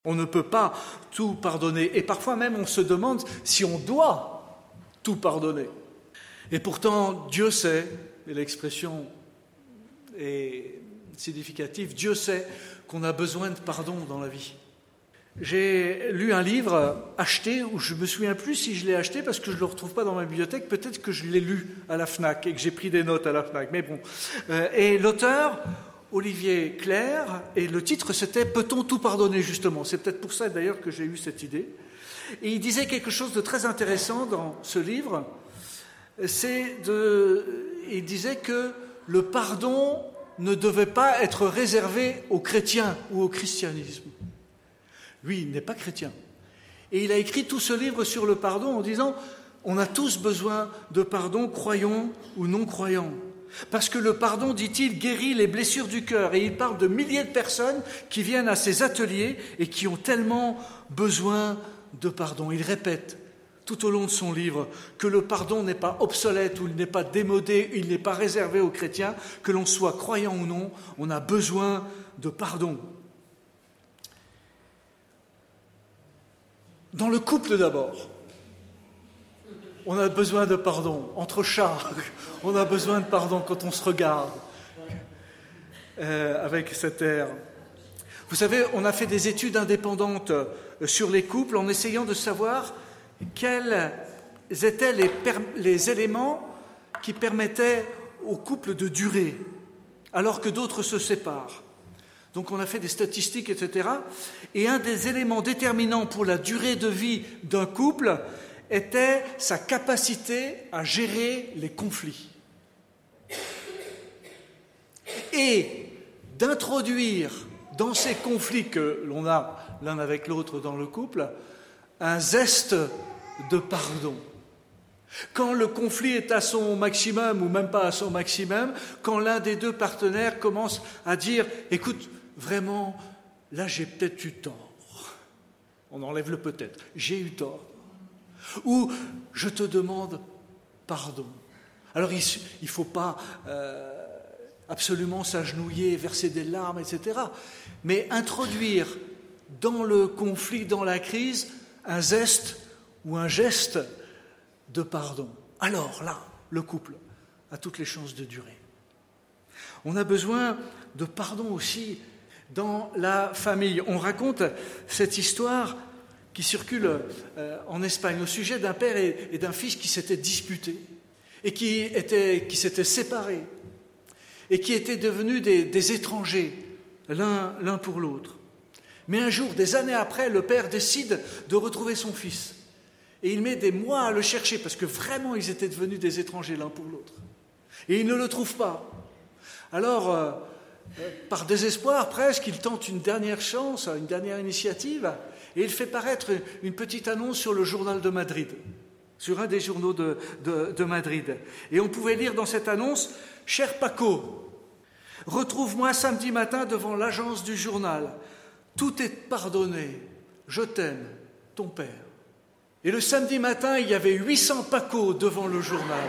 On ne peut pas tout pardonner. Et parfois même, on se demande si on doit tout pardonner. Et pourtant, Dieu sait, et l'expression est significative, Dieu sait qu'on a besoin de pardon dans la vie. J'ai lu un livre acheté, où je ne me souviens plus si je l'ai acheté parce que je ne le retrouve pas dans ma bibliothèque, peut-être que je l'ai lu à la FNAC et que j'ai pris des notes à la FNAC, mais bon. Et l'auteur, Olivier Clerc, et le titre c'était « Peut-on tout pardonner ?» justement. C'est peut-être pour ça d'ailleurs que j'ai eu cette idée. Et il disait quelque chose de très intéressant dans ce livre, il disait que le pardon ne devait pas être réservé aux chrétiens ou au christianisme. Lui, il n'est pas chrétien. Et il a écrit tout ce livre sur le pardon en disant « On a tous besoin de pardon, croyants ou non-croyants. » Parce que le pardon, dit-il, guérit les blessures du cœur. Et il parle de milliers de personnes qui viennent à ces ateliers et qui ont tellement besoin de pardon. Il répète tout au long de son livre que le pardon n'est pas obsolète ou il n'est pas démodé, il n'est pas réservé aux chrétiens, que l'on soit croyant ou non, on a besoin de pardon. Dans le couple d'abord, on a besoin de pardon. Entre chats, on a besoin de pardon quand on se regarde avec cet air. Vous savez, on a fait des études indépendantes sur les couples en essayant de savoir quels étaient les éléments qui permettaient au couple de durer, alors que d'autres se séparent. Donc on a fait des statistiques, etc. Et un des éléments déterminants pour la durée de vie d'un couple était sa capacité à gérer les conflits. Et d'introduire dans ces conflits que l'on a l'un avec l'autre dans le couple, un zeste de pardon. Quand le conflit est à son maximum ou même pas à son maximum, quand l'un des deux partenaires commence à dire « Écoute, vraiment, là j'ai peut-être eu tort. » On enlève le peut-être. « J'ai eu tort. » Ou « Je te demande pardon. » Alors il ne faut pas absolument s'agenouiller, verser des larmes, etc. Mais introduire dans le conflit, dans la crise, un zeste ou un geste de pardon. Alors là, le couple a toutes les chances de durer. On a besoin de pardon aussi dans la famille. On raconte cette histoire qui circule en Espagne au sujet d'un père et d'un fils qui s'étaient disputés et qui s'étaient séparés et qui étaient devenus des étrangers l'un pour l'autre. Mais un jour, des années après, le père décide de retrouver son fils. Et il met des mois à le chercher, parce que vraiment, ils étaient devenus des étrangers l'un pour l'autre. Et il ne le trouve pas. Alors, par désespoir presque, il tente une dernière chance, une dernière initiative, et il fait paraître une petite annonce sur le journal de Madrid, sur un des journaux de Madrid. Et on pouvait lire dans cette annonce « Cher Paco, retrouve-moi samedi matin devant l'agence du journal. Tout est pardonné. Je t'aime, ton père. » Et le samedi matin, il y avait 800 Pacos devant le journal.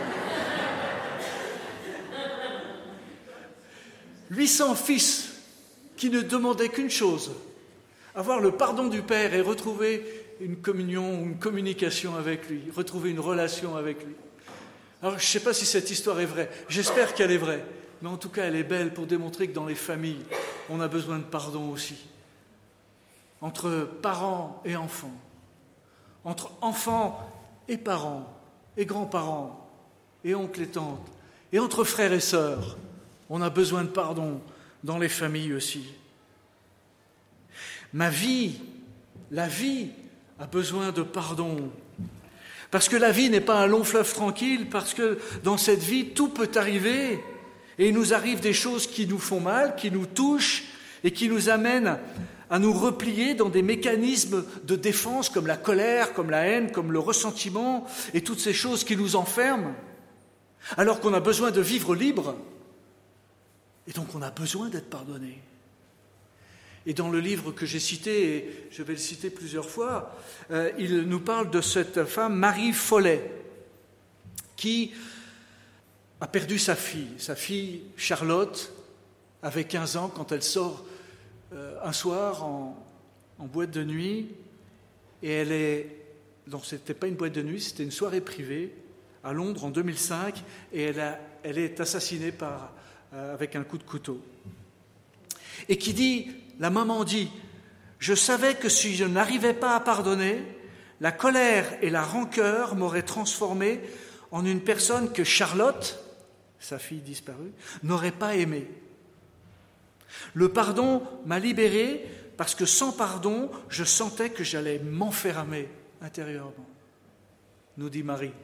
800 fils qui ne demandaient qu'une chose, avoir le pardon du père et retrouver une communion ou une communication avec lui, retrouver une relation avec lui. Alors, je ne sais pas si cette histoire est vraie. J'espère qu'elle est vraie. Mais en tout cas, elle est belle pour démontrer que dans les familles, on a besoin de pardon aussi. Entre parents et enfants. Entre enfants et parents, et grands-parents, et oncles et tantes, et entre frères et sœurs, on a besoin de pardon dans les familles aussi. La vie a besoin de pardon. Parce que la vie n'est pas un long fleuve tranquille, parce que dans cette vie, tout peut arriver, et il nous arrive des choses qui nous font mal, qui nous touchent, et qui nous amènent à nous replier dans des mécanismes de défense comme la colère, comme la haine, comme le ressentiment et toutes ces choses qui nous enferment, alors qu'on a besoin de vivre libre. Et donc on a besoin d'être pardonné. Et dans le livre que j'ai cité, et je vais le citer plusieurs fois, il nous parle de cette femme, Marie Follet, qui a perdu sa fille Charlotte, avait 15 ans quand elle sort un soir en en boîte de nuit, et non, ce n'était pas une boîte de nuit, c'était une soirée privée à Londres en 2005, et elle est assassinée avec un coup de couteau. Et la maman dit, « Je savais que si je n'arrivais pas à pardonner, la colère et la rancœur m'auraient transformé en une personne que Charlotte, sa fille disparue, n'aurait pas aimée. Le pardon m'a libérée parce que sans pardon, je sentais que j'allais m'enfermer intérieurement, nous dit Marie.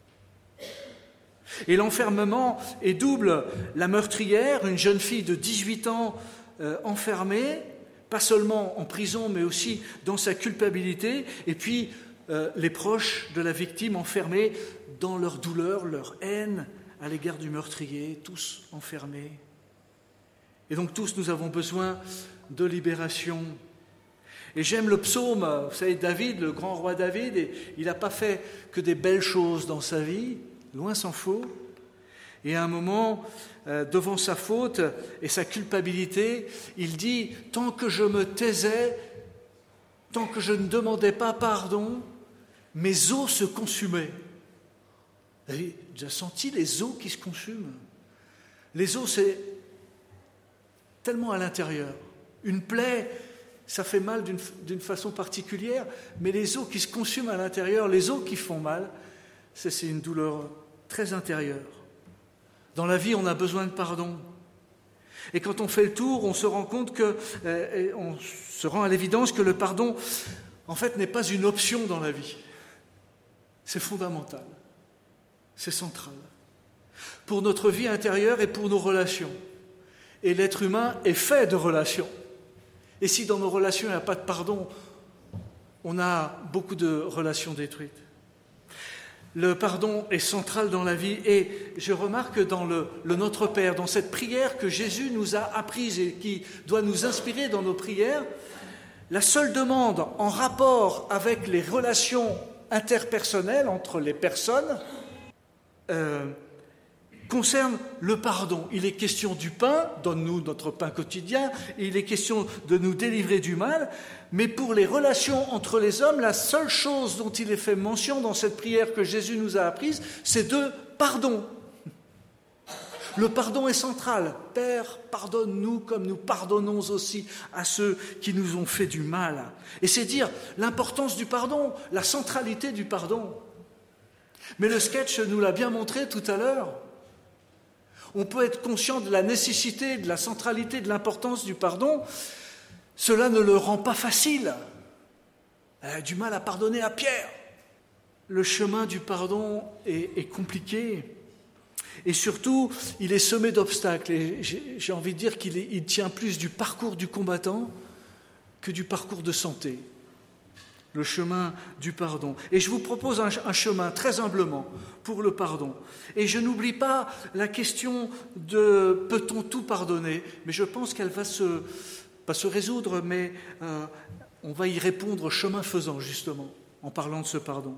Et l'enfermement est double. La meurtrière, une jeune fille de 18 ans enfermée, pas seulement en prison, mais aussi dans sa culpabilité, et puis les proches de la victime enfermés dans leur douleur, leur haine à l'égard du meurtrier, tous enfermés. Et donc tous nous avons besoin de libération. Et j'aime le psaume, vous savez, David, le grand roi David, et il n'a pas fait que des belles choses dans sa vie, loin s'en faut. Et à un moment, devant sa faute et sa culpabilité, il dit « Tant que je me taisais, tant que je ne demandais pas pardon, mes os se consumaient. » Vous avez déjà senti les os qui se consument? Les os, c'est tellement à l'intérieur. Une plaie, ça fait mal d'une façon particulière, mais les os qui se consument à l'intérieur, les os qui font mal, c'est une douleur très intérieure. Dans la vie, on a besoin de pardon. Et quand on fait le tour, on se rend compte on se rend à l'évidence que le pardon, en fait, n'est pas une option dans la vie. C'est fondamental. C'est central. Pour notre vie intérieure et pour nos relations. Et l'être humain est fait de relations. Et si dans nos relations, il n'y a pas de pardon, on a beaucoup de relations détruites. Le pardon est central dans la vie et je remarque dans le Notre Père, dans cette prière que Jésus nous a apprise et qui doit nous inspirer dans nos prières, la seule demande en rapport avec les relations interpersonnelles entre les personnes concerne le pardon. Il est question du pain, donne-nous notre pain quotidien, et il est question de nous délivrer du mal, mais pour les relations entre les hommes, la seule chose dont il est fait mention dans cette prière que Jésus nous a apprise, c'est de pardon. Le pardon est central. Père, pardonne-nous comme nous pardonnons aussi à ceux qui nous ont fait du mal. Et c'est dire l'importance du pardon, la centralité du pardon. Mais le sketch nous l'a bien montré tout à l'heure. On peut être conscient de la nécessité, de la centralité, de l'importance du pardon. Cela ne le rend pas facile. Elle a du mal à pardonner à Pierre. Le chemin du pardon est compliqué. Et surtout, il est semé d'obstacles. Et j'ai envie de dire qu'il tient plus du parcours du combattant que du parcours de santé. Le chemin du pardon. Et je vous propose un chemin très humblement pour le pardon. Et je n'oublie pas la question de peut-on tout pardonner, mais je pense qu'elle va pas se résoudre, mais on va y répondre chemin faisant, justement, en parlant de ce pardon.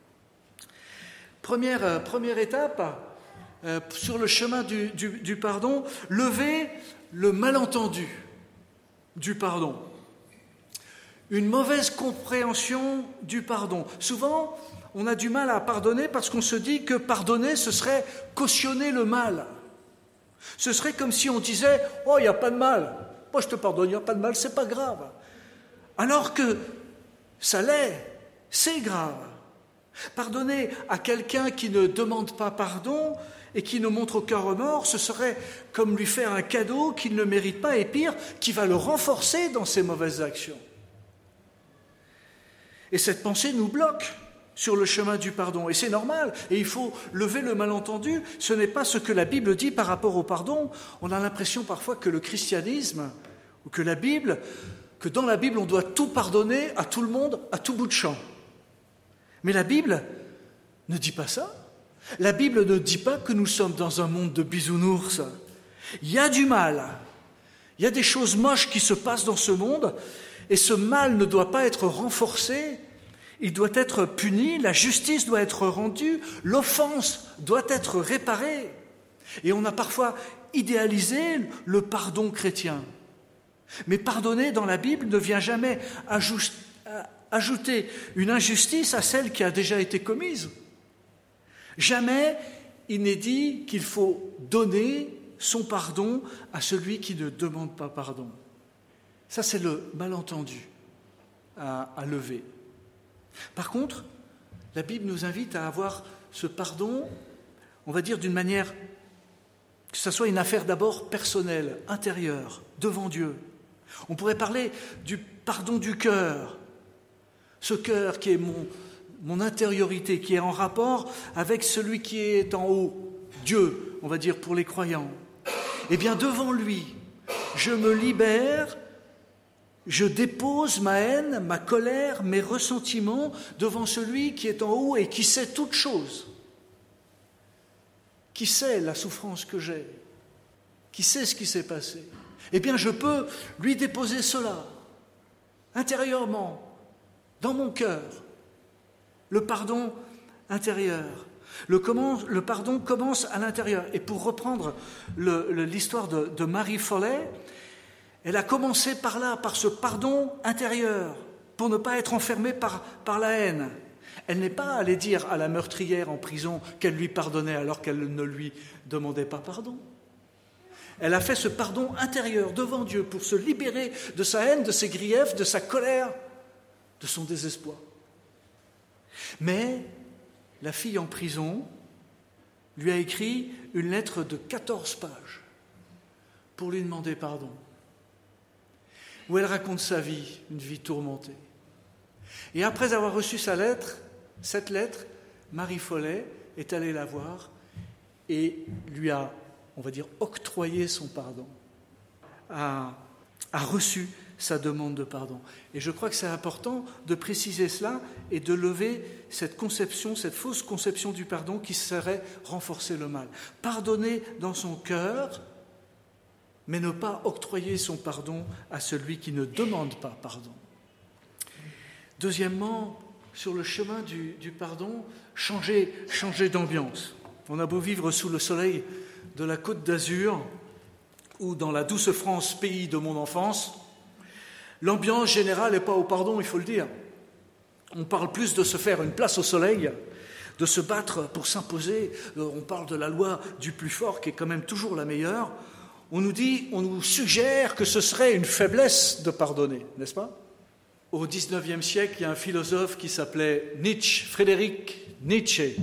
Première étape, sur le chemin du pardon, lever le malentendu du pardon. Une mauvaise compréhension du pardon. Souvent, on a du mal à pardonner parce qu'on se dit que pardonner, ce serait cautionner le mal. Ce serait comme si on disait « Oh, il n'y a pas de mal. Moi, je te pardonne, il n'y a pas de mal, c'est pas grave. » Alors que ça l'est, c'est grave. Pardonner à quelqu'un qui ne demande pas pardon et qui ne montre aucun remords, ce serait comme lui faire un cadeau qu'il ne mérite pas et pire, qui va le renforcer dans ses mauvaises actions. Et cette pensée nous bloque sur le chemin du pardon. Et c'est normal, et il faut lever le malentendu. Ce n'est pas ce que la Bible dit par rapport au pardon. On a l'impression parfois que le christianisme, ou que dans la Bible, on doit tout pardonner à tout le monde, à tout bout de champ. Mais la Bible ne dit pas ça. La Bible ne dit pas que nous sommes dans un monde de bisounours. Il y a du mal. Il y a des choses moches qui se passent dans ce monde, et ce mal ne doit pas être renforcé, il doit être puni, la justice doit être rendue, l'offense doit être réparée. Et on a parfois idéalisé le pardon chrétien. Mais pardonner dans la Bible ne vient jamais ajouter une injustice à celle qui a déjà été commise. Jamais il n'est dit qu'il faut donner son pardon à celui qui ne demande pas pardon. Ça, c'est le malentendu à lever. Par contre, la Bible nous invite à avoir ce pardon, on va dire d'une manière que ce soit une affaire d'abord personnelle, intérieure, devant Dieu. On pourrait parler du pardon du cœur, ce cœur qui est mon intériorité, qui est en rapport avec celui qui est en haut, Dieu, on va dire pour les croyants. Eh bien, devant lui, je me libère, je dépose ma haine, ma colère, mes ressentiments devant celui qui est en haut et qui sait toutes choses, qui sait la souffrance que j'ai, qui sait ce qui s'est passé. Eh bien, je peux lui déposer cela, intérieurement, dans mon cœur. Le pardon intérieur. Le pardon commence à l'intérieur. Et pour reprendre l'histoire de Marie Follet, elle a commencé par là, par ce pardon intérieur, pour ne pas être enfermée par la haine. Elle n'est pas allée dire à la meurtrière en prison qu'elle lui pardonnait alors qu'elle ne lui demandait pas pardon. Elle a fait ce pardon intérieur devant Dieu pour se libérer de sa haine, de ses griefs, de sa colère, de son désespoir. Mais la fille en prison lui a écrit une lettre de 14 pages pour lui demander pardon, où elle raconte sa vie, une vie tourmentée. Et après avoir reçu cette lettre, Marie Follet est allée la voir et lui a, on va dire, octroyé son pardon, a reçu sa demande de pardon. Et je crois que c'est important de préciser cela et de lever cette conception, cette fausse conception du pardon qui serait renforcer le mal. Pardonner dans son cœur, mais ne pas octroyer son pardon à celui qui ne demande pas pardon. Deuxièmement, sur le chemin du pardon, changer d'ambiance. On a beau vivre sous le soleil de la Côte d'Azur ou dans la douce France, pays de mon enfance, l'ambiance générale n'est pas au pardon, il faut le dire. On parle plus de se faire une place au soleil, de se battre pour s'imposer. On parle de la loi du plus fort qui est quand même toujours la meilleure. On nous suggère que ce serait une faiblesse de pardonner, n'est-ce pas ? Au XIXe siècle, il y a un philosophe qui s'appelait Nietzsche, Friedrich Nietzsche.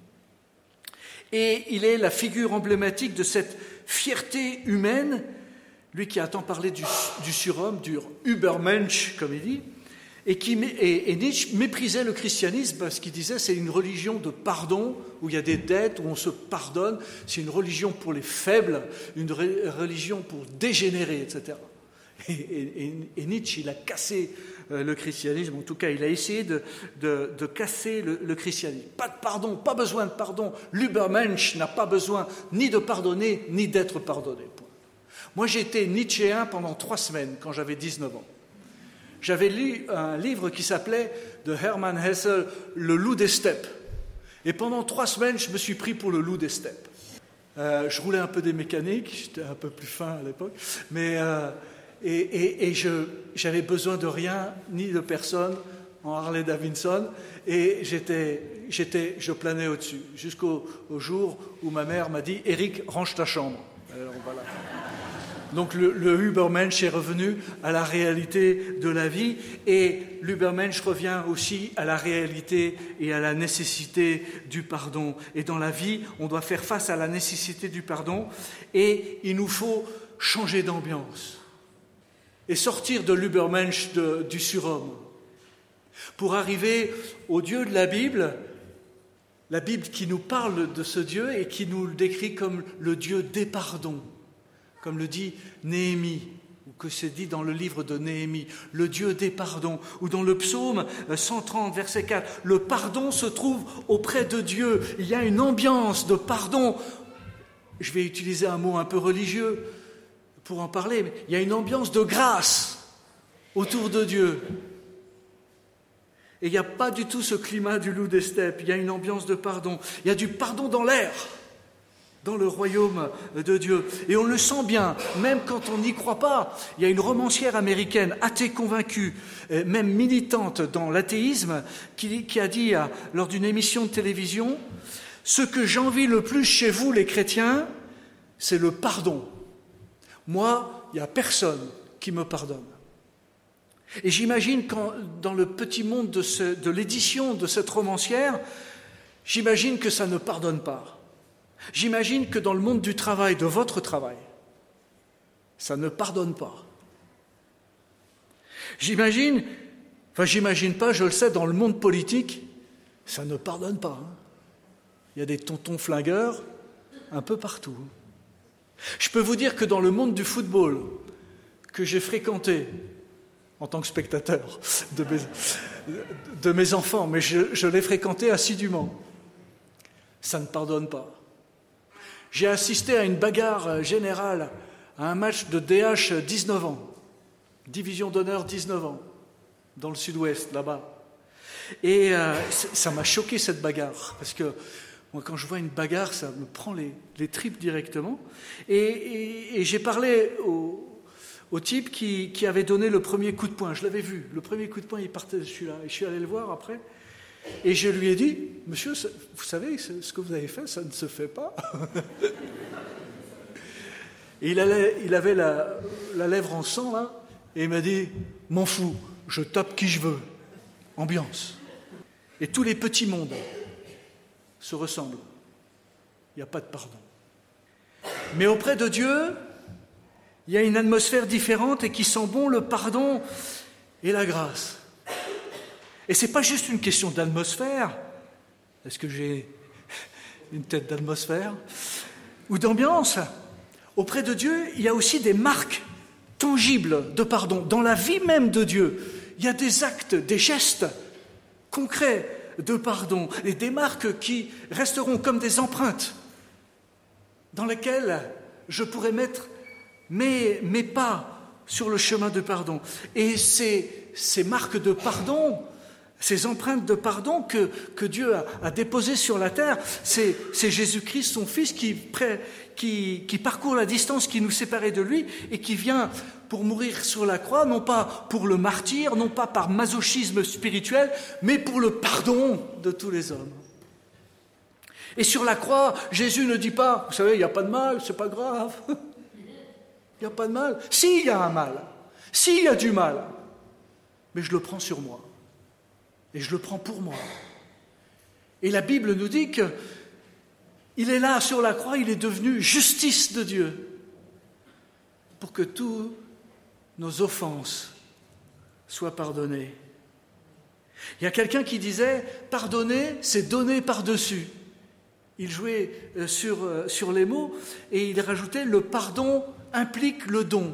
Et il est la figure emblématique de cette fierté humaine, lui qui a tant parlé du surhomme, du Übermensch, comme il dit, et Nietzsche méprisait le christianisme parce qu'il disait que c'est une religion de pardon, où il y a des dettes, où on se pardonne, c'est une religion pour les faibles, une religion pour dégénérer, etc. Et Nietzsche, il a cassé le christianisme, en tout cas, il a essayé de casser le christianisme. Pas de pardon, pas besoin de pardon. L'Übermensch n'a pas besoin ni de pardonner, ni d'être pardonné. Moi, j'ai été nietzschéen pendant 3 semaines, quand j'avais 19 ans. J'avais lu un livre qui s'appelait, de Hermann Hesse, Le loup des steppes. Et pendant 3 semaines, je me suis pris pour le loup des steppes. Je roulais un peu des mécaniques, j'étais un peu plus fin à l'époque, mais... j'avais besoin de rien, ni de personne, en Harley Davidson, et je planais au-dessus, jusqu'au jour où ma mère m'a dit « Éric, range ta chambre ». Alors voilà. Donc le Übermensch est revenu à la réalité de la vie, et l'Übermensch revient aussi à la réalité et à la nécessité du pardon. Et dans la vie, on doit faire face à la nécessité du pardon, et il nous faut changer d'ambiance et sortir de l'Übermensch, du surhomme, pour arriver au Dieu de la Bible qui nous parle de ce Dieu et qui nous le décrit comme le Dieu des pardons, comme le dit Néhémie, ou que c'est dit dans le livre de Néhémie, le Dieu des pardons, ou dans le psaume 130, verset 4, le pardon se trouve auprès de Dieu. Il y a une ambiance de pardon. Je vais utiliser un mot un peu religieux pour en parler, mais il y a une ambiance de grâce autour de Dieu. Et il n'y a pas du tout ce climat du loup des steppes, il y a une ambiance de pardon. Il y a du pardon dans l'air dans le royaume de Dieu. Et on le sent bien, même quand on n'y croit pas. Il y a une romancière américaine, athée convaincue, même militante dans l'athéisme, qui a dit lors d'une émission de télévision, « Ce que j'envie le plus chez vous, les chrétiens, c'est le pardon. Moi, il n'y a personne qui me pardonne. » Et j'imagine dans le petit monde de l'édition de cette romancière, j'imagine que ça ne pardonne pas. J'imagine que dans le monde du travail, de votre travail, ça ne pardonne pas. J'imagine pas, je le sais, dans le monde politique, ça ne pardonne pas. Il y a des tontons flingueurs un peu partout. Je peux vous dire que dans le monde du football, que j'ai fréquenté en tant que spectateur de mes enfants, mais je l'ai fréquenté assidûment, ça ne pardonne pas. J'ai assisté à une bagarre générale, à un match de DH 19 ans, division d'honneur 19 ans, dans le sud-ouest, là-bas. Et ça m'a choqué cette bagarre, parce que moi, quand je vois une bagarre, ça me prend les tripes directement. Et j'ai parlé au type qui avait donné le premier coup de poing. Je l'avais vu. Le premier coup de poing, il partait de celui-là. Et je suis allé le voir après. Et je lui ai dit, « Monsieur, vous savez, ce que vous avez fait, ça ne se fait pas. » Et il avait la lèvre en sang, là. Et il m'a dit, « M'en fous, je tape qui je veux. » Ambiance. Et tous les petits mondes se ressemblent. Il n'y a pas de pardon. Mais auprès de Dieu, il y a une atmosphère différente et qui sent bon le pardon et la grâce. Et ce n'est pas juste une question d'atmosphère. Est-ce que j'ai une tête d'atmosphère? Ou d'ambiance. Auprès de Dieu, il y a aussi des marques tangibles de pardon. Dans la vie même de Dieu, il y a des actes, des gestes concrets de pardon, et des marques qui resteront comme des empreintes dans lesquelles je pourrais mettre mes pas sur le chemin de pardon. Et ces marques de pardon, ces empreintes de pardon que Dieu a déposées sur la terre, c'est Jésus-Christ, son Fils, qui parcourt la distance qui nous séparait de lui et qui vient pour mourir sur la croix, non pas pour le martyre, non pas par masochisme spirituel, mais pour le pardon de tous les hommes. Et sur la croix, Jésus ne dit pas, vous savez, il n'y a pas de mal, c'est pas grave. Il n'y a pas de mal. Si, il y a un mal. Si, il y a du mal. Mais je le prends sur moi. Et je le prends pour moi. Et la Bible nous dit que il est là sur la croix, il est devenu justice de Dieu pour que toutes nos offenses soient pardonnées. Il y a quelqu'un qui disait « pardonner, c'est donner par-dessus ». Il jouait sur les mots et il rajoutait « le pardon implique le don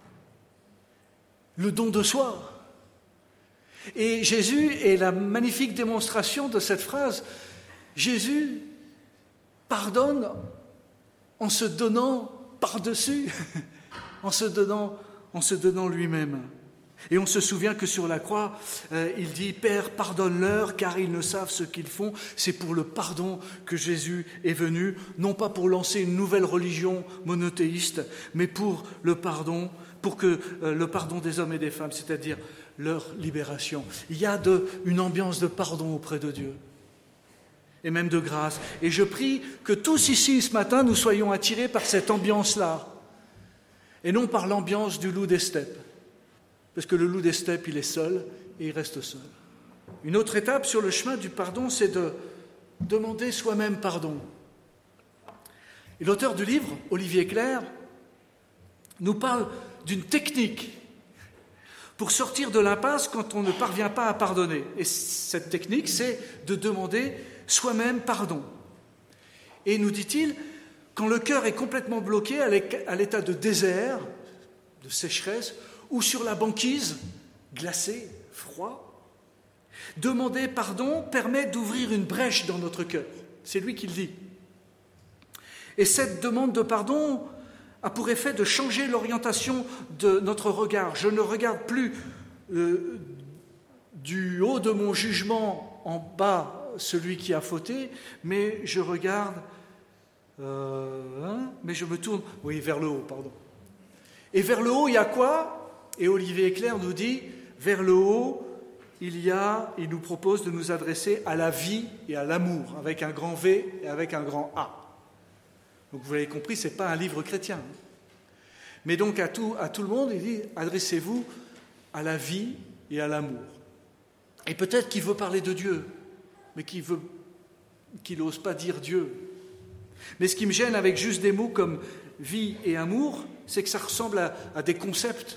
de soi ». Et Jésus est la magnifique démonstration de cette phrase. Jésus pardonne en se donnant par-dessus, en se donnant lui-même. Et on se souvient que sur la croix, il dit « Père, pardonne-leur, car ils ne savent ce qu'ils font ». C'est pour le pardon que Jésus est venu, non pas pour lancer une nouvelle religion monothéiste, mais pour le pardon, pour que le pardon des hommes et des femmes, c'est-à-dire leur libération. Il y a une ambiance de pardon auprès de Dieu, et même de grâce. Et je prie que tous ici, ce matin, nous soyons attirés par cette ambiance-là, et non par l'ambiance du loup des steppes. Parce que le loup des steppes, il est seul et il reste seul. Une autre étape sur le chemin du pardon, c'est de demander soi-même pardon. Et l'auteur du livre, Olivier Clerc, nous parle d'une technique pour sortir de l'impasse quand on ne parvient pas à pardonner. Et cette technique, c'est de demander soi-même pardon. Et nous dit-il, quand le cœur est complètement bloqué à l'état de désert, de sécheresse, ou sur la banquise, glacé, froid, demander pardon permet d'ouvrir une brèche dans notre cœur. C'est lui qui le dit. Et cette demande de pardon a pour effet de changer l'orientation de notre regard. Je ne regarde plus du haut de mon jugement en bas celui qui a fauté, mais je regarde Mais je me tourne, oui, vers le haut, pardon. Et vers le haut, il y a quoi? Et Olivier Éclair nous dit, vers le haut, il nous propose de nous adresser à la vie et à l'amour, avec un grand V et avec un grand A. Donc vous l'avez compris, ce n'est pas un livre chrétien. Mais donc à tout le monde, il dit, adressez-vous à la vie et à l'amour. Et peut-être qu'il veut parler de Dieu, mais qu'il n'ose pas dire Dieu. Mais ce qui me gêne avec juste des mots comme vie et amour, c'est que ça ressemble à des concepts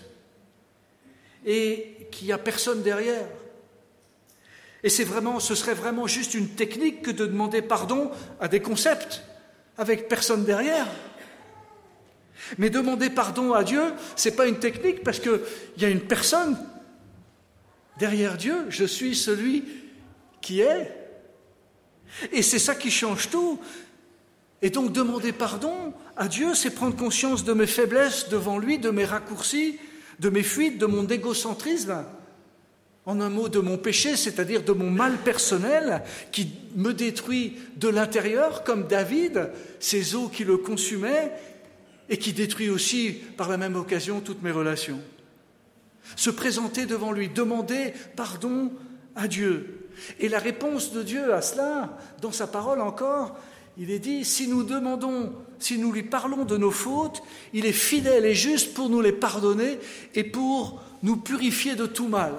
et qu'il n'y a personne derrière. Et ce serait vraiment juste une technique que de demander pardon à des concepts avec personne derrière. Mais demander pardon à Dieu, ce n'est pas une technique parce qu'il y a une personne derrière Dieu. Je suis celui qui est. Et c'est ça qui change tout. Et donc demander pardon à Dieu, c'est prendre conscience de mes faiblesses devant lui, de mes raccourcis, de mes fuites, de mon égocentrisme. En un mot, de mon péché, c'est-à-dire de mon mal personnel qui me détruit de l'intérieur, comme David, ces eaux qui le consumaient, et qui détruit aussi, par la même occasion, toutes mes relations. Se présenter devant lui, demander pardon à Dieu. Et la réponse de Dieu à cela, dans sa parole encore, il est dit, si nous lui parlons de nos fautes, il est fidèle et juste pour nous les pardonner et pour nous purifier de tout mal.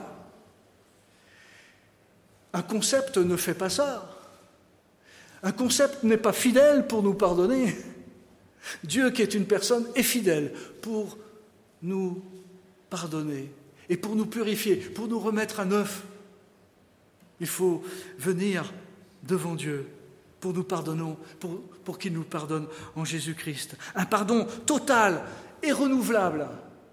Un concept ne fait pas ça. Un concept n'est pas fidèle pour nous pardonner. Dieu, qui est une personne, est fidèle pour nous pardonner et pour nous purifier, pour nous remettre à neuf. Il faut venir devant Dieu pour nous pardonner, pour qu'il nous pardonne en Jésus-Christ. Un pardon total et renouvelable.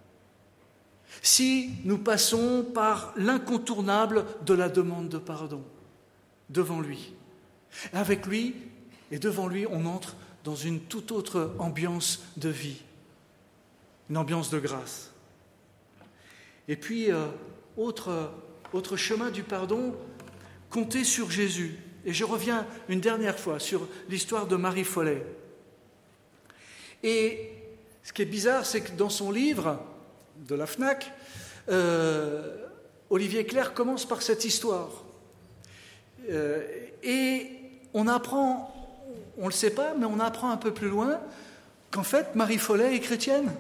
Si nous passons par l'incontournable de la demande de pardon devant lui. Avec lui et devant lui, on entre dans une toute autre ambiance de vie, une ambiance de grâce. Et puis, autre chemin du pardon, compter sur Jésus. Et je reviens une dernière fois sur l'histoire de Marie Follet. Et ce qui est bizarre, c'est que dans son livre de la FNAC, Olivier Clerc commence par cette histoire. Et on apprend, on ne le sait pas, mais on apprend un peu plus loin qu'en fait, Marie Follet est chrétienne.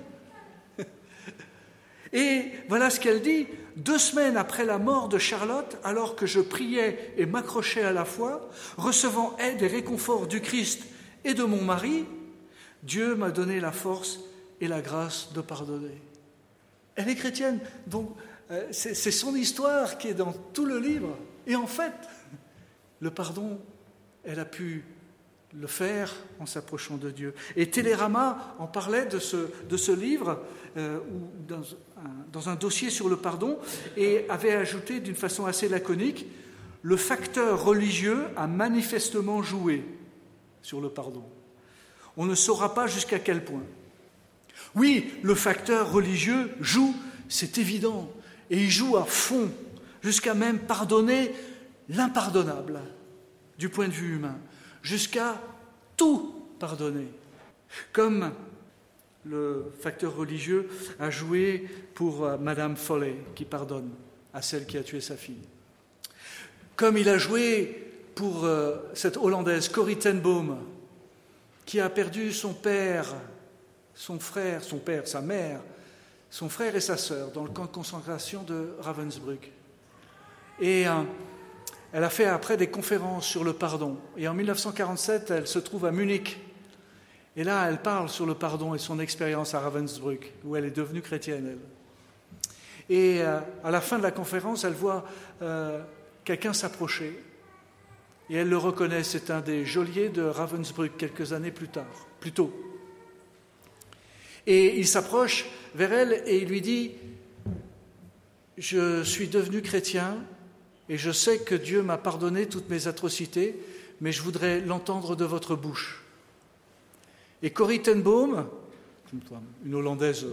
Et voilà ce qu'elle dit. 2 semaines après la mort de Charlotte, alors que je priais et m'accrochais à la foi, recevant aide et réconfort du Christ et de mon mari, Dieu m'a donné la force et la grâce de pardonner. Elle est chrétienne, donc c'est son histoire qui est dans tout le livre. Et en fait, le pardon, elle a pu le faire en s'approchant de Dieu. Et Télérama en parlait de ce livre, dans un dossier sur le pardon, et avait ajouté d'une façon assez laconique, le facteur religieux a manifestement joué sur le pardon. On ne saura pas jusqu'à quel point. Oui, le facteur religieux joue, c'est évident, et il joue à fond, jusqu'à même pardonner l'impardonnable, du point de vue humain, jusqu'à tout pardonner, comme le facteur religieux a joué pour Madame Follet, qui pardonne à celle qui a tué sa fille. Comme il a joué pour cette Hollandaise, Corrie ten Boom, qui a perdu son père, son frère, son père, sa mère, son frère et sa sœur dans le camp de concentration de Ravensbrück. Et elle a fait après des conférences sur le pardon. Et en 1947, elle se trouve à Munich. Et là, elle parle sur le pardon et son expérience à Ravensbrück, où elle est devenue chrétienne, elle. Et à la fin de la conférence, elle voit quelqu'un s'approcher. Et elle le reconnaît, c'est un des geôliers de Ravensbrück, quelques années plus tôt. Et il s'approche vers elle et il lui dit « Je suis devenu chrétien et je sais que Dieu m'a pardonné toutes mes atrocités, mais je voudrais l'entendre de votre bouche. » Et Corrie ten Boom, une Hollandaise,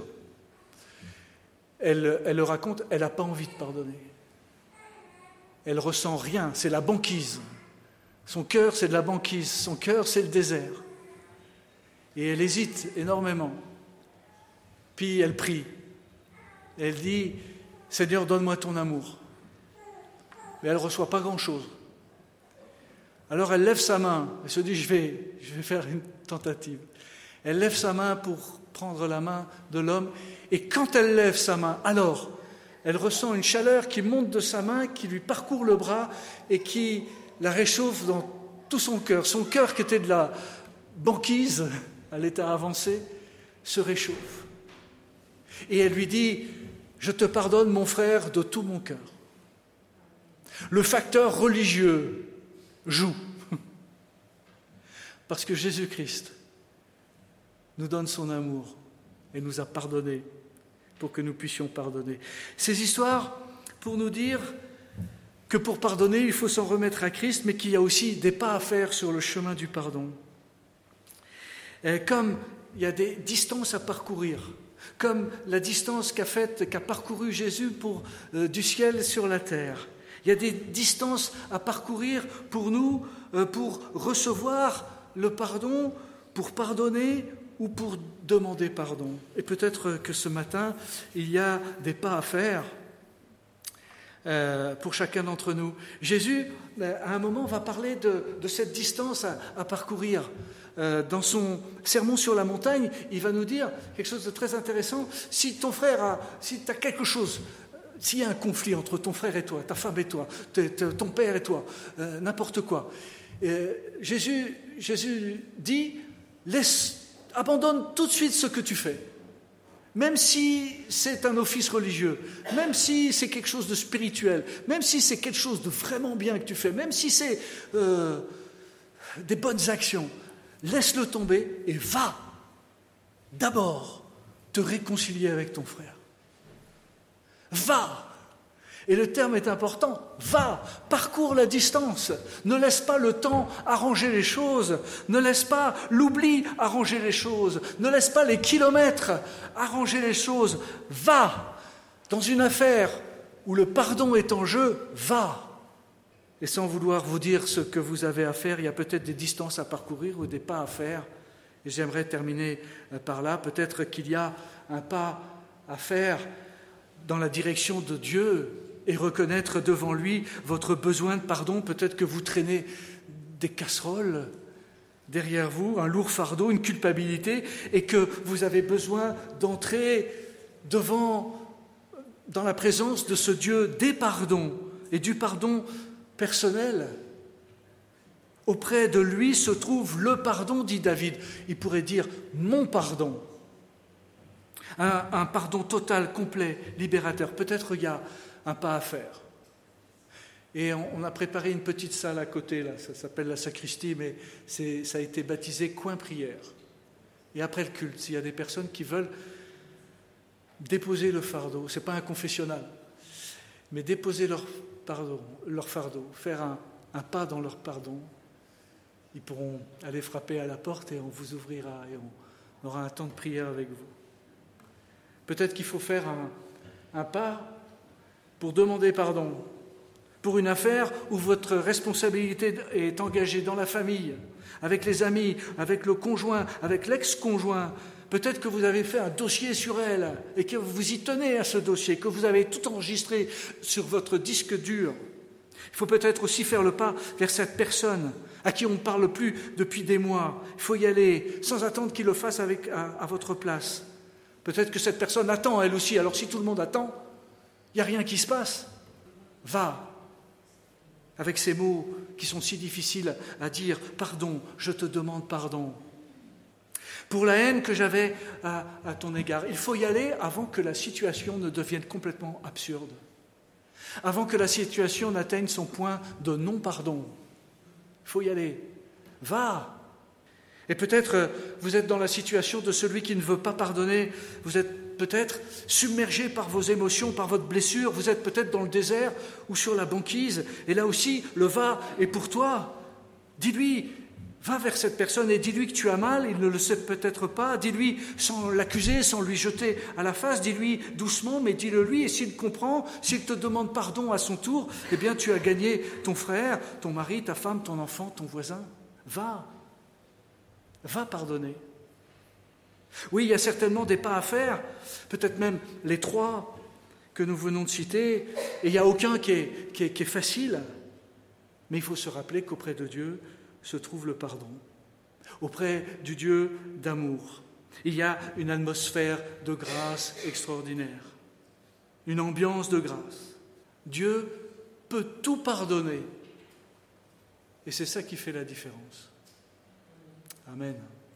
elle le raconte, elle n'a pas envie de pardonner. Elle ressent rien, c'est la banquise. Son cœur, c'est de la banquise, son cœur, c'est le désert. Et elle hésite énormément. Puis elle prie. Elle dit, Seigneur, donne-moi ton amour. Mais elle ne reçoit pas grand-chose. Alors elle lève sa main. Elle se dit, je vais faire une tentative. Elle lève sa main pour prendre la main de l'homme. Et quand elle lève sa main, alors, elle ressent une chaleur qui monte de sa main, qui lui parcourt le bras et qui la réchauffe dans tout son cœur. Son cœur, qui était de la banquise à l'état avancé, se réchauffe. Et elle lui dit, je te pardonne, mon frère, de tout mon cœur. Le facteur religieux joue. Parce que Jésus-Christ nous donne son amour et nous a pardonné pour que nous puissions pardonner. Ces histoires pour nous dire que pour pardonner, il faut s'en remettre à Christ, mais qu'il y a aussi des pas à faire sur le chemin du pardon. Comme il y a des distances à parcourir, comme la distance qu'a parcouru Jésus du ciel sur la terre. Il y a des distances à parcourir pour nous, pour recevoir le pardon, pour pardonner ou pour demander pardon. Et peut-être que ce matin, il y a des pas à faire pour chacun d'entre nous. Jésus, à un moment, va parler de cette distance à parcourir. Dans son sermon sur la montagne, il va nous dire quelque chose de très intéressant. Si ton frère si tu as quelque chose, s'il y a un conflit entre ton frère et toi, ta femme et toi, ton père et toi, n'importe quoi, Jésus dit, abandonne tout de suite ce que tu fais. Même si c'est un office religieux, même si c'est quelque chose de spirituel, même si c'est quelque chose de vraiment bien que tu fais, même si c'est des bonnes actions, laisse-le tomber et va d'abord te réconcilier avec ton frère. Va. Et le terme est important. Va, parcours la distance. Ne laisse pas le temps arranger les choses. Ne laisse pas l'oubli arranger les choses. Ne laisse pas les kilomètres arranger les choses. Va. Dans une affaire où le pardon est en jeu, va. Et sans vouloir vous dire ce que vous avez à faire, il y a peut-être des distances à parcourir ou des pas à faire. Et j'aimerais terminer par là. Peut-être qu'il y a un pas à faire dans la direction de Dieu et reconnaître devant lui votre besoin de pardon. Peut-être que vous traînez des casseroles derrière vous, un lourd fardeau, une culpabilité, et que vous avez besoin d'entrer dans la présence de ce Dieu des pardons et du pardon personnel. Auprès de lui se trouve le pardon, dit David. Il pourrait dire mon pardon. Un pardon total, complet, libérateur. Peut-être il y a un pas à faire. Et on a préparé une petite salle à côté, là, ça s'appelle la sacristie, mais ça a été baptisé coin prière. Et après le culte, s'il y a des personnes qui veulent déposer le fardeau, ce n'est pas un confessionnal, mais déposer leur fardeau, faire un pas dans leur pardon, ils pourront aller frapper à la porte et on vous ouvrira et on aura un temps de prière avec vous. Peut-être qu'il faut faire un pas pour demander pardon, pour une affaire où votre responsabilité est engagée dans la famille, avec les amis, avec le conjoint, avec l'ex-conjoint. Peut-être que vous avez fait un dossier sur elle et que vous y tenez à ce dossier, que vous avez tout enregistré sur votre disque dur. Il faut peut-être aussi faire le pas vers cette personne à qui on ne parle plus depuis des mois. Il faut y aller sans attendre qu'il le fasse à votre place. Peut-être que cette personne attend elle aussi. Alors si tout le monde attend, il n'y a rien qui se passe. Va. Avec ces mots qui sont si difficiles à dire, pardon, je te demande pardon. Pour la haine que j'avais à ton égard, il faut y aller avant que la situation ne devienne complètement absurde, avant que la situation n'atteigne son point de non-pardon. Il faut y aller. Va. Et peut-être vous êtes dans la situation de celui qui ne veut pas pardonner, vous êtes peut-être submergé par vos émotions, par votre blessure, vous êtes peut-être dans le désert ou sur la banquise, et là aussi, le va est pour toi. Dis-lui, va vers cette personne et dis-lui que tu as mal, il ne le sait peut-être pas, dis-lui sans l'accuser, sans lui jeter à la face, dis-lui doucement, mais dis-le lui, et s'il comprend, s'il te demande pardon à son tour, eh bien tu as gagné ton frère, ton mari, ta femme, ton enfant, ton voisin. Va pardonner. Oui, il y a certainement des pas à faire, peut-être même les 3 que nous venons de citer, et il n'y a aucun qui est facile. Mais il faut se rappeler qu'auprès de Dieu se trouve le pardon. Auprès du Dieu d'amour, il y a une atmosphère de grâce extraordinaire, une ambiance de grâce. Dieu peut tout pardonner. Et c'est ça qui fait la différence. Amen.